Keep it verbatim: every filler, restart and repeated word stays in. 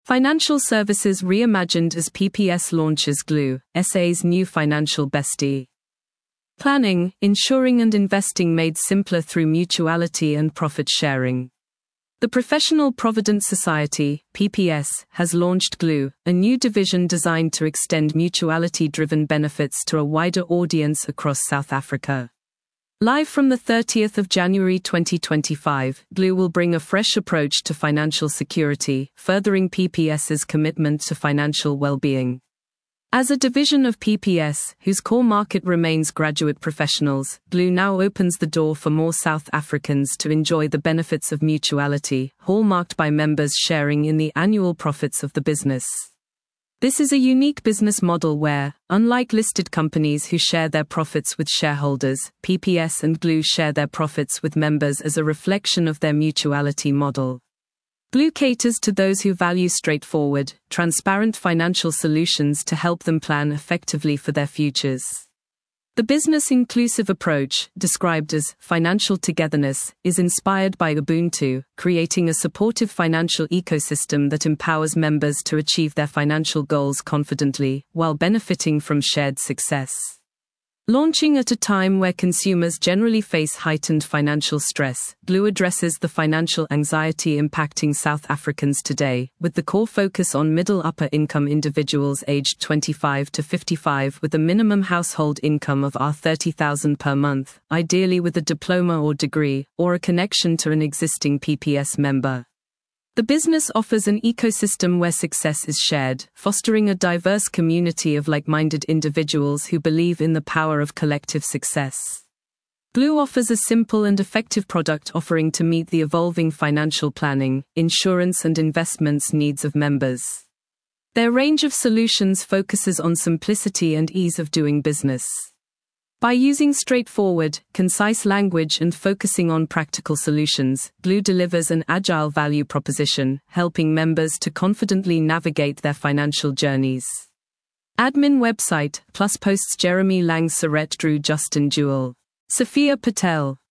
Financial Services reimagined as P P S launches Glue, S A's new financial bestie. Planning, insuring and investing made simpler through mutuality and profit sharing. The Professional Provident Society, P P S, has launched Glue, a new division designed to extend mutuality-driven benefits to a wider audience across South Africa. Live from the thirtieth of January twenty twenty-five, Glue will bring a fresh approach to financial security, furthering PPS's commitment to financial well-being. As a division of P P S, whose core market remains graduate professionals, Glue now opens the door for more South Africans to enjoy the benefits of mutuality, hallmarked by members sharing in the annual profits of the business. This is a unique business model where, unlike listed companies who share their profits with shareholders, P P S and Glue share their profits with members as a reflection of their mutuality model. Glue caters to those who value straightforward, transparent financial solutions to help them plan effectively for their futures. The business-inclusive approach, described as financial togetherness, is inspired by Ubuntu, creating a supportive financial ecosystem that empowers members to achieve their financial goals confidently, while benefiting from shared success. Launching at a time where consumers generally face heightened financial stress, Glue addresses the financial anxiety impacting South Africans today, with the core focus on middle-upper income individuals aged twenty-five to fifty-five with a minimum household income of thirty thousand dollars per month, ideally with a diploma or degree, or a connection to an existing P P S member. The business offers an ecosystem where success is shared, fostering a diverse community of like-minded individuals who believe in the power of collective success. Glue offers a simple and effective product offering to meet the evolving financial planning, insurance and investments needs of members. Their range of solutions focuses on simplicity and ease of doing business. By using straightforward, concise language and focusing on practical solutions, Glue delivers an agile value proposition, helping members to confidently navigate their financial journeys. Admin website, plus posts Jeremy Lang, Saret Drew, Justin Jewell, Sophia Patel.